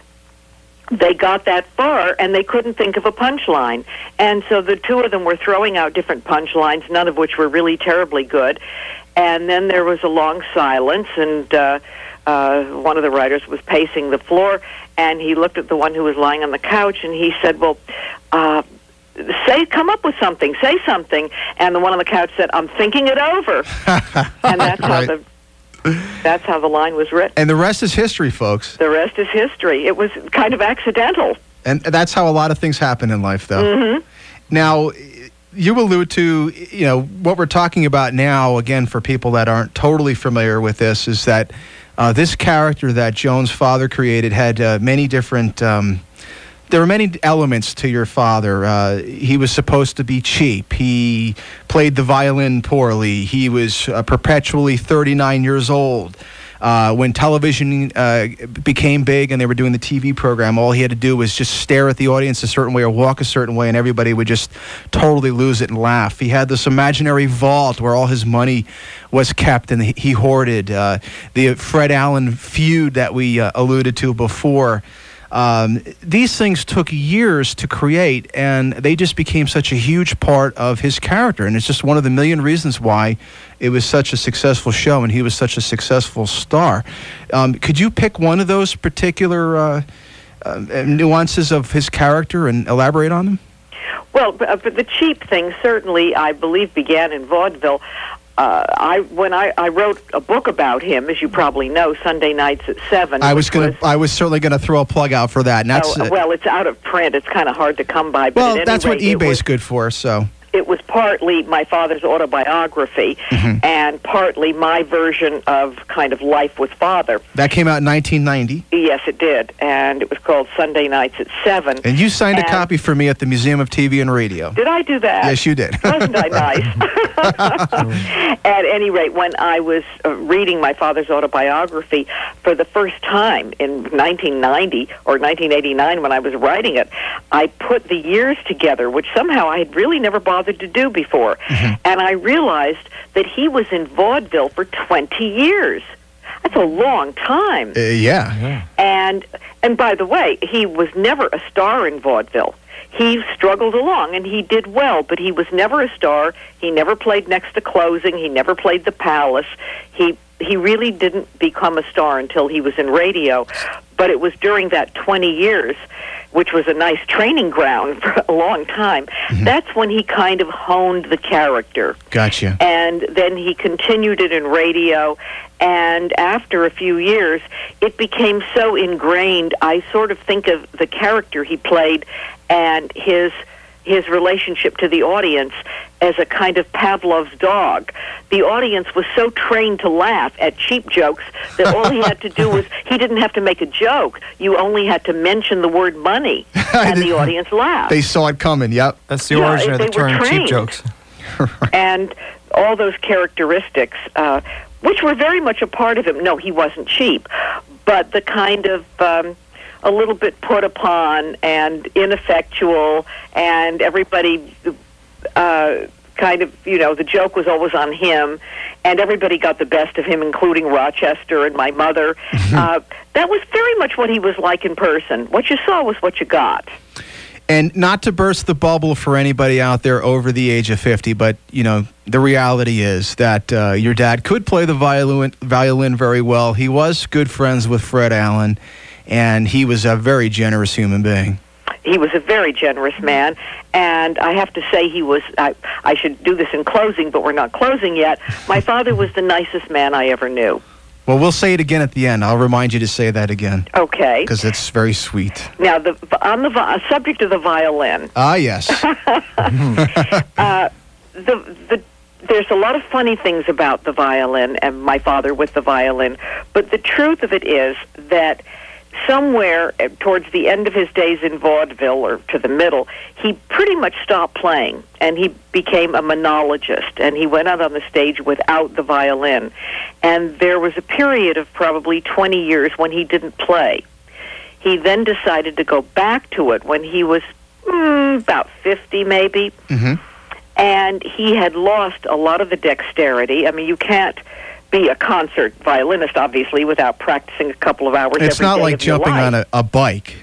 they got that far, and they couldn't think of a punchline. And so the two of them were throwing out different punchlines, none of which were really terribly good. And then there was a long silence, and uh, uh, one of the writers was pacing the floor, and he looked at the one who was lying on the couch, and he said, well, uh, say, come up with something, say something. And the one on the couch said, I'm thinking it over. And that's how Right. the that's how the line was written. And the rest is history, folks. The rest is history. It was kind of accidental. And that's how a lot of things happen in life, though. Mm-hmm. Now, you allude to, you know, what we're talking about now, again, for people that aren't totally familiar with this, is that uh, this character that Joan's father created had uh, many different... Um, there were many elements to your father. Uh, he was supposed to be cheap. He played the violin poorly. He was uh, perpetually thirty-nine years old. Uh, when television uh, became big and they were doing the T V program, all he had to do was just stare at the audience a certain way or walk a certain way, and everybody would just totally lose it and laugh. He had this imaginary vault where all his money was kept, and he hoarded. Uh, the Fred Allen feud that we uh, alluded to before. Um, these things took years to create, and they just became such a huge part of his character. And it's just one of the million reasons why it was such a successful show and he was such a successful star. Um, could you pick one of those particular uh, uh, nuances of his character and elaborate on them? Well, but, but the cheap thing certainly, I believe, began in vaudeville. Uh, I when I, I wrote a book about him, as you probably know, Sunday Nights at Seven. I was which going was- to. I was certainly going to throw a plug out for that. And that's, Oh, well, it's out of print. It's kind of hard to come by. But well, at any that's what rate, it eBay's was- good for. So. It was partly my father's autobiography Mhm. and partly my version of kind of life with father. That came out in nineteen ninety. Yes, it did, and it was called Sunday Nights at Seven. And you signed And- a copy for me at the Museum of T V and Radio. Did I do that? Yes, you did. Wasn't I nice? At any rate, when I was uh, reading my father's autobiography for the first time in nineteen ninety or nineteen eighty-nine when I was writing it, I put the years together, which somehow I had really never bothered to do before. Mm-hmm. And I realized that he was in vaudeville for twenty years. That's a long time. Uh, yeah. And and by the way, he was never a star in vaudeville. He struggled along, and he did well, but he was never a star. He never played next to closing. He never played the Palace. He he really didn't become a star until he was in radio. But it was during that twenty years, which was a nice training ground for a long time, Mm-hmm. that's when he kind of honed the character. Gotcha. And then he continued it in radio, and after a few years, it became so ingrained. I sort of think of the character he played and his his relationship to the audience as a kind of Pavlov's dog. The audience was so trained to laugh at cheap jokes that all he had to do was, he didn't have to make a joke. You only had to mention the word money, and the audience laughed. They saw it coming. Yep. That's the Yeah, origin of they the were term cheap trained. jokes. And all those characteristics, uh, which were very much a part of him. No, he wasn't cheap, but the kind of um, a little bit put upon and ineffectual, and everybody uh, kind of, you know, the joke was always on him, and everybody got the best of him, including Rochester and my mother. uh, that was very much what he was like in person. What you saw was what you got. And not to burst the bubble for anybody out there over the age of fifty, but, you know, the reality is that uh, your dad could play the violin, violin very well. He was good friends with Fred Allen, and he was a very generous human being. He was a very generous man, and I have to say he was, I, I should do this in closing, but we're not closing yet. My father was the nicest man I ever knew. Well, we'll say it again at the end. I'll remind you to say that again. Okay. Because it's very sweet. Now, the, on the vi- subject of the violin. Ah, yes. uh, the the there's a lot of funny things about the violin and my father with the violin, but the truth of it is that somewhere towards the end of his days in vaudeville, or to the middle, he pretty much stopped playing, and he became a monologist, and he went out on the stage without the violin. And there was a period of probably twenty years when he didn't play. He then decided to go back to it when he was mm, about fifty, maybe. Mm-hmm. And he had lost a lot of the dexterity. I mean, you can't be a concert violinist, obviously, without practicing a couple of hours every day. It's not like jumping on a, a bike.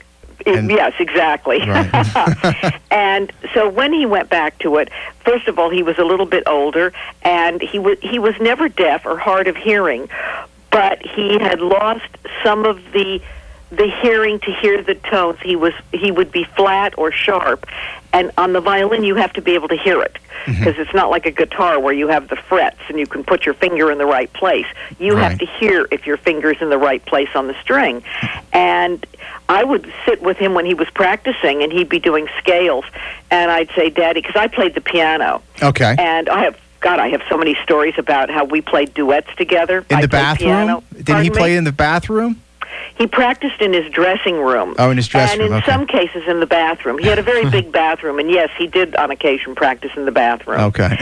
It, yes, exactly. Right. And so when he went back to it, first of all, he was a little bit older, and he was he was never deaf or hard of hearing, but he had lost some of the the hearing to hear the tones. He was he would be flat or sharp, and on the violin you have to be able to hear it, because mm-hmm. it's not like a guitar where you have the frets and you can put your finger in the right place. You right. have to hear if your finger's in the right place on the string. And I would sit with him when he was practicing, and he'd be doing scales, and I'd say, Daddy, because I played the piano. Okay. And I have, God, I have so many stories about how we played duets together. In I the played bathroom? piano. Did Pardon he play me? in the bathroom? He practiced in his dressing room. Oh, in his dressing room, room, And in okay. some cases in the bathroom. He had a very big bathroom, and yes, he did on occasion practice in the bathroom. Okay.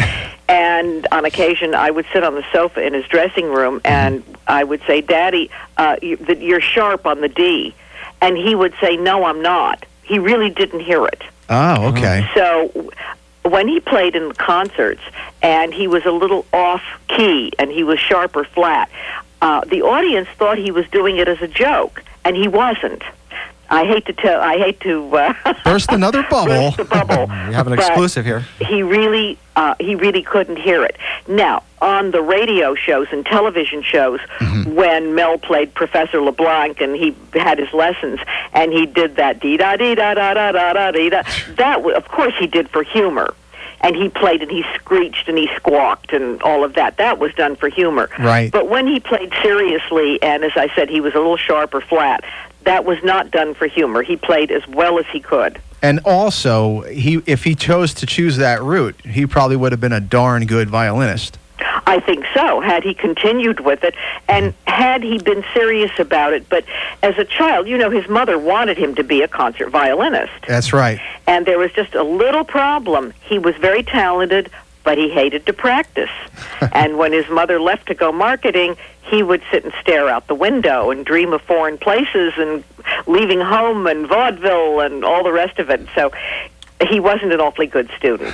And on occasion, I would sit on the sofa in his dressing room, and I would say, Daddy, uh, you, that you're sharp on the D. And he would say, no, I'm not. He really didn't hear it. Oh, okay. So when he played in the concerts, and he was a little off-key, and he was sharp or flat, uh, the audience thought he was doing it as a joke, and he wasn't. I hate to tell. I hate to uh, burst another bubble. burst the bubble. We have an But exclusive here. He really, uh, he really couldn't hear it. Now, on the radio shows and television shows, mm-hmm. when Mel played Professor LeBlanc and he had his lessons, and he did that dee da dee da da da da da dee da, that w- of course he did for humor. And he played and he screeched and he squawked and all of that. That was done for humor. Right. But when he played seriously, and as I said, he was a little sharp or flat, that was not done for humor. He played as well as he could. And also, he if he chose to choose that route, he probably would have been a darn good violinist. I think so, had he continued with it, and had he been serious about it. But as a child, you know, his mother wanted him to be a concert violinist. That's right. And there was just a little problem. He was very talented, but he hated to practice. And when his mother left to go marketing, he would sit and stare out the window and dream of foreign places and leaving home and vaudeville and all the rest of it. So he wasn't an awfully good student.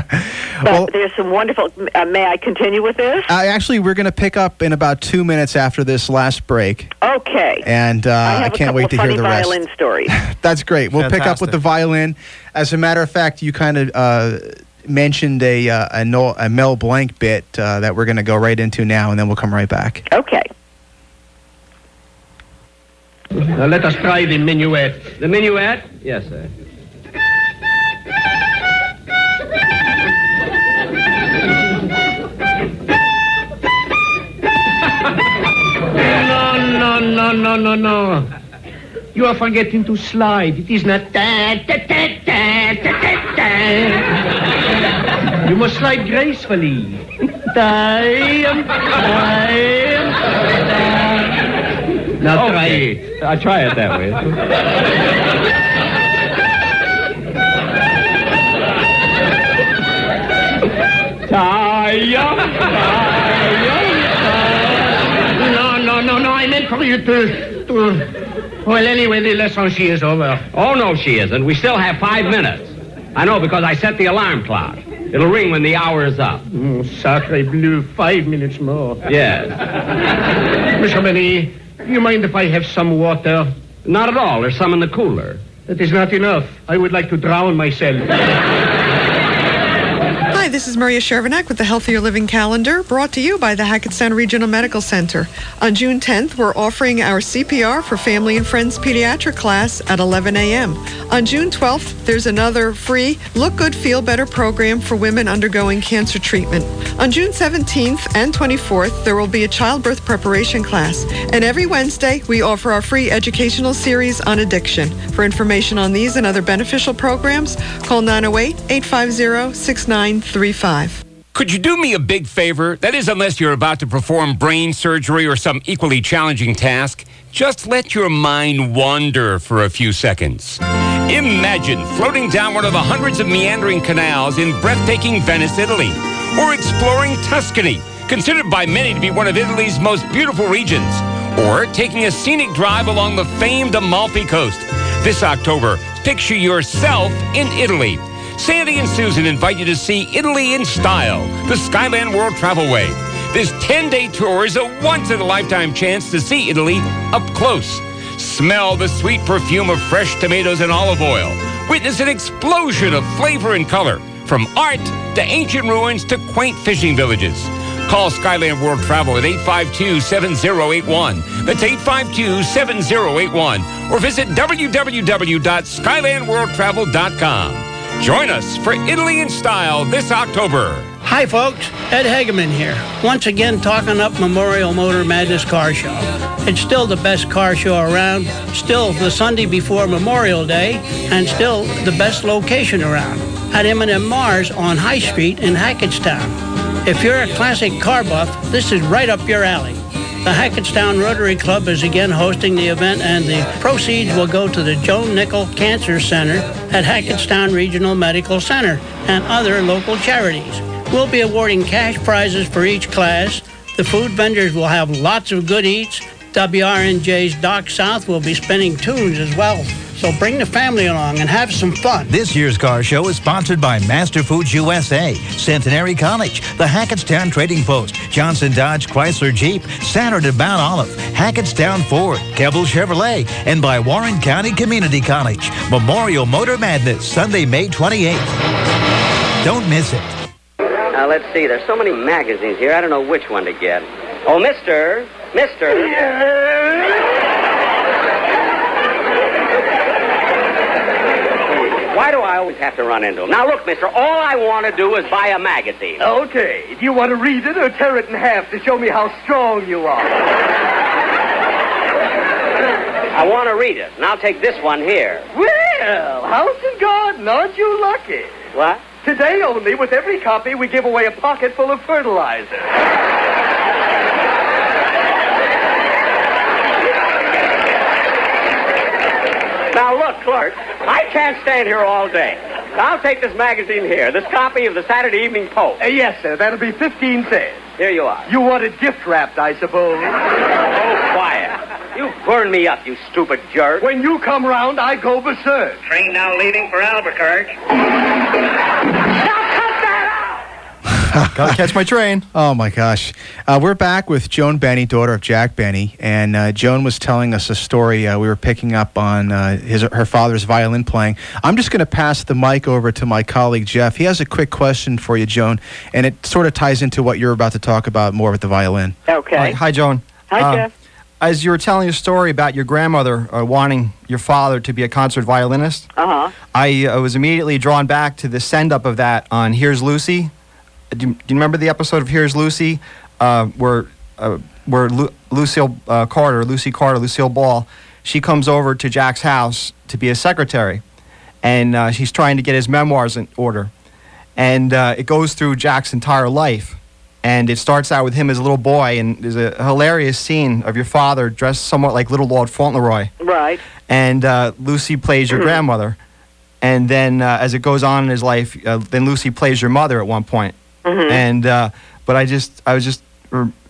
But well, there's some wonderful... Uh, may I continue with this? Uh, actually, we're going to pick up in about two minutes after this last break. Okay. And uh, I, have I a can't couple wait of to funny hear the rest. violin stories. That's great. We'll Fantastic. pick up with the violin. As a matter of fact, you kind of uh, mentioned a, uh, a, no, a Mel Blanc bit uh, that we're going to go right into now, and then we'll come right back. Okay. Now let us try the minuet. The minuet? Yes, sir. No, no, no, no, no, no. You are forgetting to slide. It is not da, da, da, da, da, da, da. You must slide gracefully. Time, time, time. Now try Okay. it. I'll try it that way. Tie, tie, tie. No, no, no, no, I meant for you to, to... Well, anyway, the lesson she is over. Oh, no, she isn't. We still have five minutes. I know because I set the alarm clock. It'll ring when the hour is up. Mm, sacre bleu, five minutes more. Yes. Mister Benny, do you mind if I have some water? Not at all. There's some in the cooler. That is not enough. I would like to drown myself. Hi, this is Maria Shervanek with the Healthier Living Calendar, brought to you by the Hackettstown Regional Medical Center. On June tenth, we're offering our C P R for Family and Friends pediatric class at eleven a.m. On June twelfth, there's another free Look Good, Feel Better program for women undergoing cancer treatment. On June seventeenth and twenty-fourth, there will be a childbirth preparation class. And every Wednesday, we offer our free educational series on addiction. For information on these and other beneficial programs, call nine oh eight, eight five zero, six nine three five. Could you do me a big favor? That is, unless you're about to perform brain surgery or some equally challenging task, just let your mind wander for a few seconds. Imagine floating down one of the hundreds of meandering canals in breathtaking Venice, Italy, or exploring Tuscany, considered by many to be one of Italy's most beautiful regions, or taking a scenic drive along the famed Amalfi Coast. This October, picture yourself in Italy. Sandy and Susan invite you to see Italy in Style, the Skyland World Travelway. This ten-day tour is a once-in-a-lifetime chance to see Italy up close. Smell the sweet perfume of fresh tomatoes and olive oil. Witness an explosion of flavor and color, from art to ancient ruins to quaint fishing villages. Call Skyland World Travel at eight five two, seven zero eight one. That's eight five two, seven zero eight one. Or visit w w w dot skyland world travel dot com. Join us for Italy in Style this October. Hi, folks. Ed Hageman here. Once again, talking up Memorial Motor Madness Car Show. It's still the best car show around, still the Sunday before Memorial Day, and still the best location around, at M and M Mars on High Street in Hackettstown. If you're a classic car buff, this is right up your alley. The Hackettstown Rotary Club is again hosting the event, and the proceeds will go to the Joan Nickel Cancer Center at Hackettstown Regional Medical Center and other local charities. We'll be awarding cash prizes for each class. The food vendors will have lots of good eats. W R N J's Doc South will be spinning tunes as well. So bring the family along and have some fun. This year's car show is sponsored by Master Foods U S A, Centenary College, the Hackettstown Trading Post, Johnson Dodge Chrysler Jeep, Saturn and Mount Olive, Hackettstown Ford, Keble Chevrolet, and by Warren County Community College. Memorial Motor Madness, Sunday, May twenty-eighth. Don't miss it. Now, let's see. There's so many magazines here, I don't know which one to get. Oh, mister, mister. Why do I always have to run into him? Now, look, mister, all I want to do is buy a magazine. Okay. Do you want to read it or tear it in half to show me how strong you are? I want to read it, and I'll take this one here. Well, house and garden, aren't you lucky? What? Today only, with every copy, we give away a pocket full of fertilizer. Now, look, clerk, I can't stand here all day. I'll take this magazine here, this copy of the Saturday Evening Post. Uh, yes, sir. That'll be fifteen cents. Here you are. You want it gift-wrapped, I suppose. Oh, quiet. You burn me up, you stupid jerk. When you come round, I go berserk. Train now leaving for Albuquerque. Gotta catch my train. Oh, my gosh. Uh, we're back with Joan Benny, daughter of Jack Benny. And uh, Joan was telling us a story. Uh, we were picking up on uh, his her father's violin playing. I'm just going to pass the mic over to my colleague, Jeff. He has a quick question for you, Joan. And it sort of ties into what you're about to talk about more with the violin. Okay. Hi, hi Joan. Hi, uh, Jeff. As you were telling a story about your grandmother uh, wanting your father to be a concert violinist, Uh-huh. I uh, was immediately drawn back to the send-up of that on Here's Lucy. Do you, do you remember the episode of Here's Lucy uh, where uh, where Lu- Lucille uh, Carter, Lucy Carter, Lucille Ball, she comes over to Jack's house to be a secretary, and uh, she's trying to get his memoirs in order. And uh, it goes through Jack's entire life. And it starts out with him as a little boy, and there's a hilarious scene of your father dressed somewhat like Little Lord Fauntleroy. Right. And uh, Lucy plays your grandmother. And then uh, as it goes on in his life, uh, then Lucy plays your mother at one point. Mhm. And uh, but I just I was just r-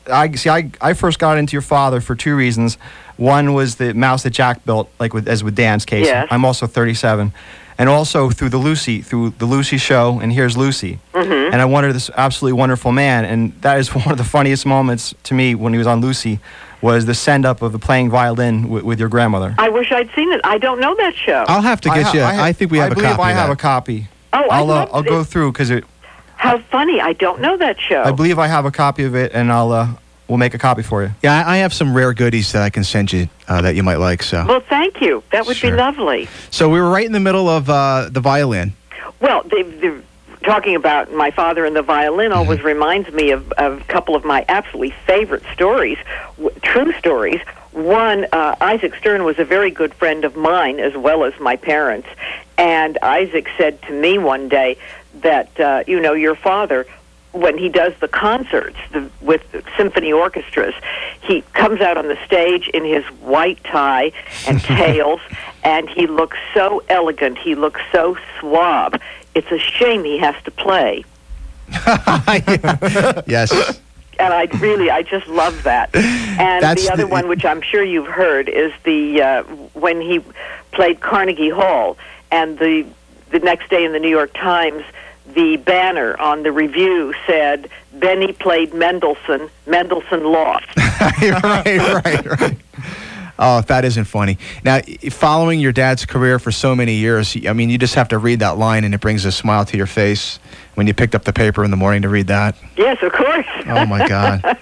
I see. I, I first got into your father for two reasons. One was the mouse that Jack built, like with, as with Dan's case. Yes. I'm also thirty-seven, and also through the Lucy, through the Lucy show, and Here's Lucy. Mhm. And I wanted this absolutely wonderful man, and that is one of the funniest moments to me when he was on Lucy, was the send up of the playing violin w- with your grandmother. I wish I'd seen it. I don't know that show. I'll have to get I ha- you. I I, ha- think we have I a believe copy. I of have that. a copy. Oh, I'll I uh, love I'll go it. through because it. How funny! I don't know that show. I believe I have a copy of it, and I'll uh, we'll make a copy for you. Yeah, I I have some rare goodies that I can send you uh, that you might like. So, Well, thank you. That would Sure. be lovely. so we were right in the middle of uh, the violin. Well, they, they're talking about my father and the violin always reminds me of, of a couple of my absolutely favorite stories, w- true stories. One, uh, Isaac Stern was a very good friend of mine as well as my parents. And Isaac said to me one day that, uh, you know, your father, when he does the concerts the, with symphony orchestras, he comes out on the stage in his white tie and tails, and he looks so elegant. He looks so suave. It's a shame he has to play. Yes. And I really, I just love that. And That's the other the- one, which I'm sure you've heard, is the uh, when he played Carnegie Hall, and the the next day in the New York Times, the banner on the review said, Benny played Mendelssohn, Mendelssohn lost. right, right, right. Oh, if that isn't funny. Now, i- following your dad's career for so many years, I mean, you just have to read that line and it brings a smile to your face when you picked up the paper in the morning to read that. Yes, of course. Oh, my God.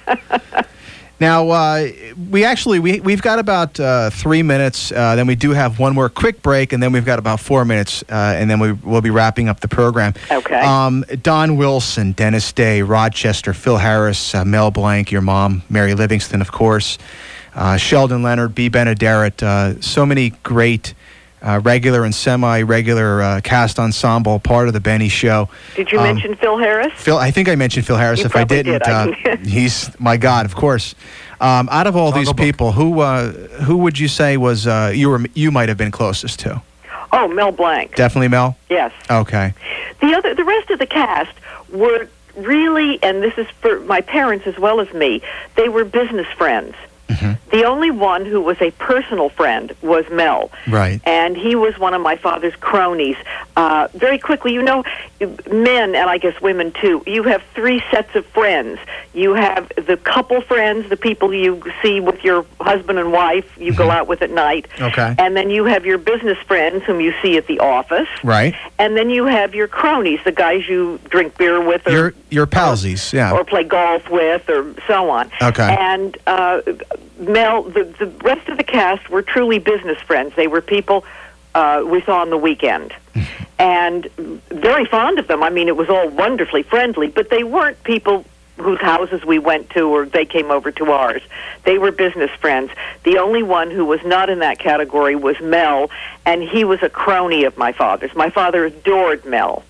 Now, uh, we actually, we, we've got about uh, three minutes. Uh, then we do have one more quick break, and then we've got about four minutes, uh, and then we, we'll be wrapping up the program. Okay. Um, Don Wilson, Dennis Day, Rochester, Phil Harris, uh, Mel Blanc, your mom, Mary Livingston, of course, uh, Sheldon Leonard, B. Benaderet, uh, so many great uh, regular and semi-regular uh, cast ensemble, part of the Benny Show. Did you Um, mention Phil Harris? Phil, I think I mentioned Phil Harris. You if I probably didn't, did. I uh, can- he's my God, of course. Um, out of all these people, who uh, who would you say was uh, you were you might have been closest to? Oh, Mel Blanc. Definitely Mel. Yes. Okay. The other, the rest of the cast were really, and this is for my parents as well as me, they were business friends. The only one who was a personal friend was Mel. Right. And he was one of my father's cronies. Uh, very quickly, you know, men, and I guess women too, you have three sets of friends. You have the couple friends, the people you see with your husband and wife, you go out with at night. Okay. And then you have your business friends whom you see at the office. Right. And then you have your cronies, the guys you drink beer with or Your your palsies, yeah. or play golf with, or so on. Okay. And uh, Mel, the, the rest of the cast were truly business friends. They were people uh, we saw on the weekend. And very fond of them. I mean, it was all wonderfully friendly, but they weren't people whose houses we went to or they came over to ours. They were business friends. The only one who was not in that category was Mel, and he was a crony of my father's. My father adored Mel.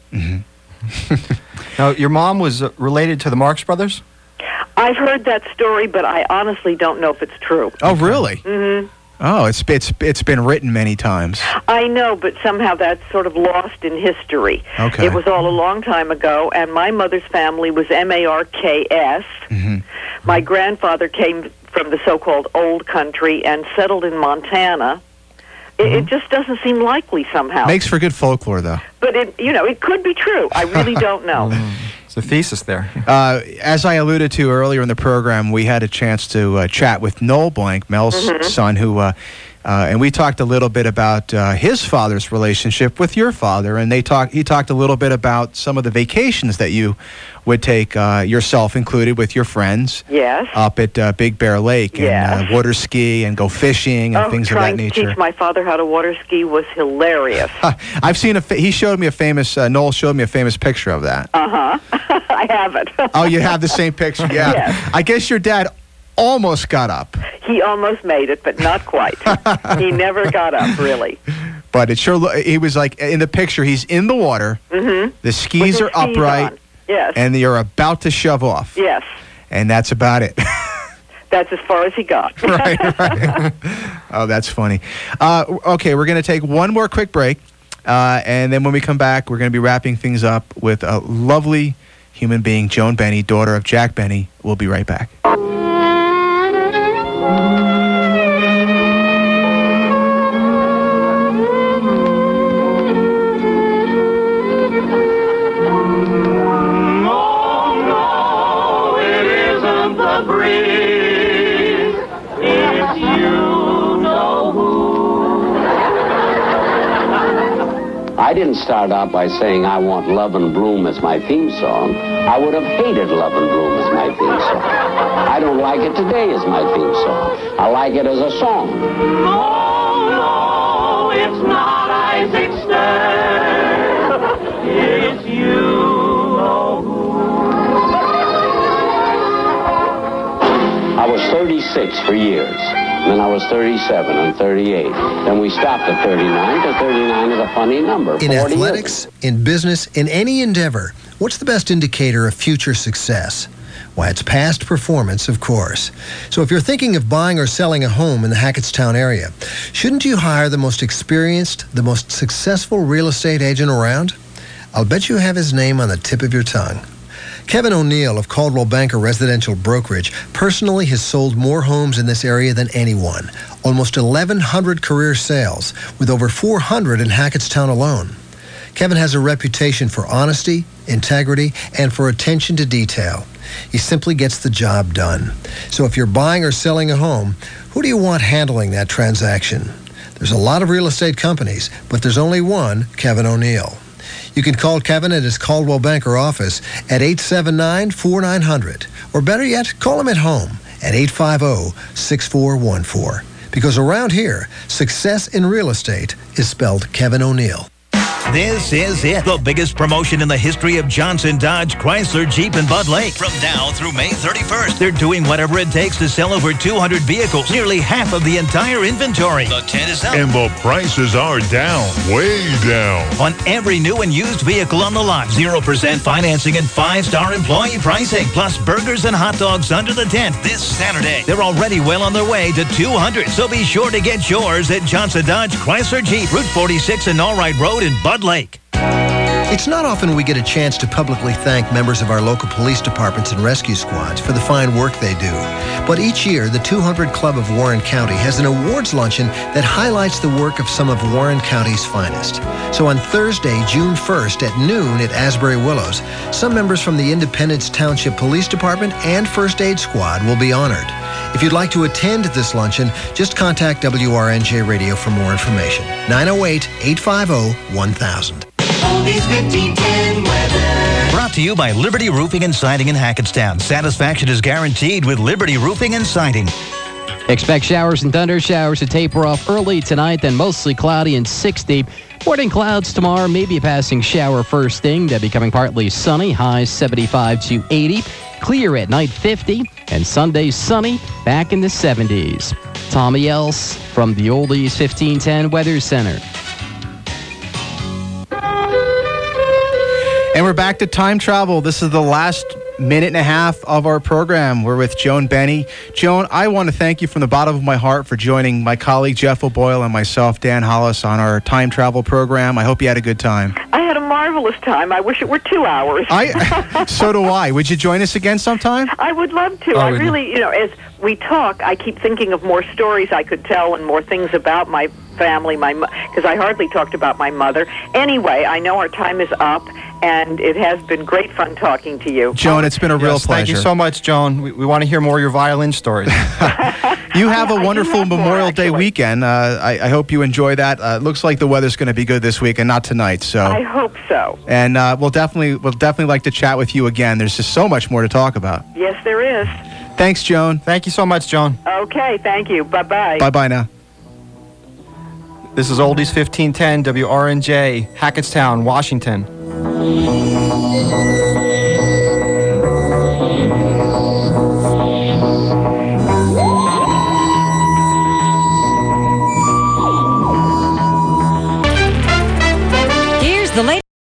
Now, your mom was uh, related to the Marx Brothers? I've heard that story, but I honestly don't know if it's true. Oh, really? hmm Oh, it's it's it's been written many times. I know, but somehow that's sort of lost in history. Okay. It was all a long time ago, and my mother's family was M A R K S. Mm-hmm. My grandfather came from the so-called old country and settled in Montana. It, it just doesn't seem likely somehow. Makes for good folklore, though. But, it, you know, it could be true. I really don't know. It's a thesis there. Uh, as I alluded to earlier in the program, we had a chance to uh, chat with Noel Blanc, Mel's Mhm. son, who, uh, uh, and we talked a little bit about uh, his father's relationship with your father, and they talked. He talked a little bit about some of the vacations that you would take, uh, yourself included, with your friends. Yes. Up at uh, Big Bear Lake and Yes. uh, water ski and go fishing and oh, things of trying that to nature. teach my father how to water ski was hilarious. I've seen a. Fa- he showed me a famous. Uh, Noel showed me a famous picture of that. Uh-huh. I have it. Oh, you have the same picture? Yeah. Yes. I guess your dad almost got up, He almost made it, but not quite. He never got up, really. but it sure. lo- He was like in the picture. He's in the water. Mm-hmm. The skis With his are skis upright, on. Yes. and you're about to shove off. Yes. And that's about it. That's as far as he got. right, right. Oh, that's funny. Uh, okay, we're going to take one more quick break, uh, and then when we come back, we're going to be wrapping things up with a lovely human being, Joan Benny, daughter of Jack Benny. We'll be right back. I didn't start out by saying I want Love and Bloom as my theme song. I would have hated Love and Bloom as my theme song. I don't like it today as my theme song. I like it as a song. No, no, it's not Isaac Stern. It's you. I was thirty-six for years. Then I was thirty-seven and thirty-eight. Then we stopped at thirty-nine because thirty-nine is a funny number. In athletics, in business, in any endeavor, what's the best indicator of future success? Why, it's past performance, of course. So if you're thinking of buying or selling a home in the Hackettstown area, shouldn't you hire the most experienced, the most successful real estate agent around? I'll bet you have his name on the tip of your tongue. Kevin O'Neill of Caldwell Banker Residential Brokerage personally has sold more homes in this area than anyone. Almost eleven hundred career sales, with over four hundred in Hackettstown alone. Kevin has a reputation for honesty, integrity, and for attention to detail. He simply gets the job done. So if you're buying or selling a home, who do you want handling that transaction? There's a lot of real estate companies, but there's only one, Kevin O'Neill. You can call Kevin at his Caldwell Banker office at eight seven nine, four nine zero zero, or better yet, call him at home at eight five zero, six four one four. Because around here, success in real estate is spelled Kevin O'Neill. This is it. The biggest promotion in the history of Johnson Dodge Chrysler Jeep and Bud Lake. From now through May thirty-first, they're doing whatever it takes to sell over two hundred vehicles, nearly half of the entire inventory. The tent is out. And the prices are down, way down. On every new and used vehicle on the lot. zero percent financing and five-star employee pricing. Plus burgers and hot dogs under the tent this Saturday. They're already well on their way to two hundred, so be sure to get yours at Johnson Dodge Chrysler Jeep, Route forty-six and Allright Road in Bud Lake. It's not often we get a chance to publicly thank members of our local police departments and rescue squads for the fine work they do. But each year, the two hundred Club of Warren County has an awards luncheon that highlights the work of some of Warren County's finest. So on Thursday, June first at noon at Asbury Willows, some members from the Independence Township Police Department and First Aid Squad will be honored. If you'd like to attend this luncheon, just contact W R N J Radio for more information. nine oh eight, eight five oh, one thousand. Oldies fifteen ten weather. Brought to you by Liberty Roofing and Siding in Hackettstown. Satisfaction is guaranteed with Liberty Roofing and Siding. Expect showers and thunder showers to taper off early tonight, then mostly cloudy and sixty. Morning clouds tomorrow, maybe a passing shower first thing, then becoming partly sunny, highs seventy-five to eighty. Clear at night fifty, and Sunday sunny, back in the seventies. Tommy Else from the Oldies fifteen ten Weather Center. And we're back to time travel. This is the last minute and a half of our program. We're with Joan Benny. Joan, I want to thank you from the bottom of my heart for joining my colleague Jeff O'Boyle and myself, Dan Hollis, on our time travel program. I hope you had a good time. I had a marvelous time. I wish it were two hours. I so do I. Would you join us again sometime? I would love to. Oh, I we- really, you know, as we talk, I keep thinking of more stories I could tell and more things about my family, my because I hardly talked about my mother. Anyway, I know our time is up, and it has been great fun talking to you. Joan, it's been a real Yes, pleasure. Thank you so much, Joan. We, we want to hear more of your violin stories. You have a wonderful Memorial Day weekend. Uh, I, I hope you enjoy that. Uh, it looks like the weather's going to be good this week, and not tonight. So, I hope so. and uh, we'll definitely we'll definitely like to chat with you again. There's just so much more to talk about. Yes, there is. Thanks, Joan. Thank you so much, Joan. Okay, thank you. Bye-bye. Bye-bye now. This is Oldies fifteen ten W R N J, Hackettstown, Washington. Here's the latest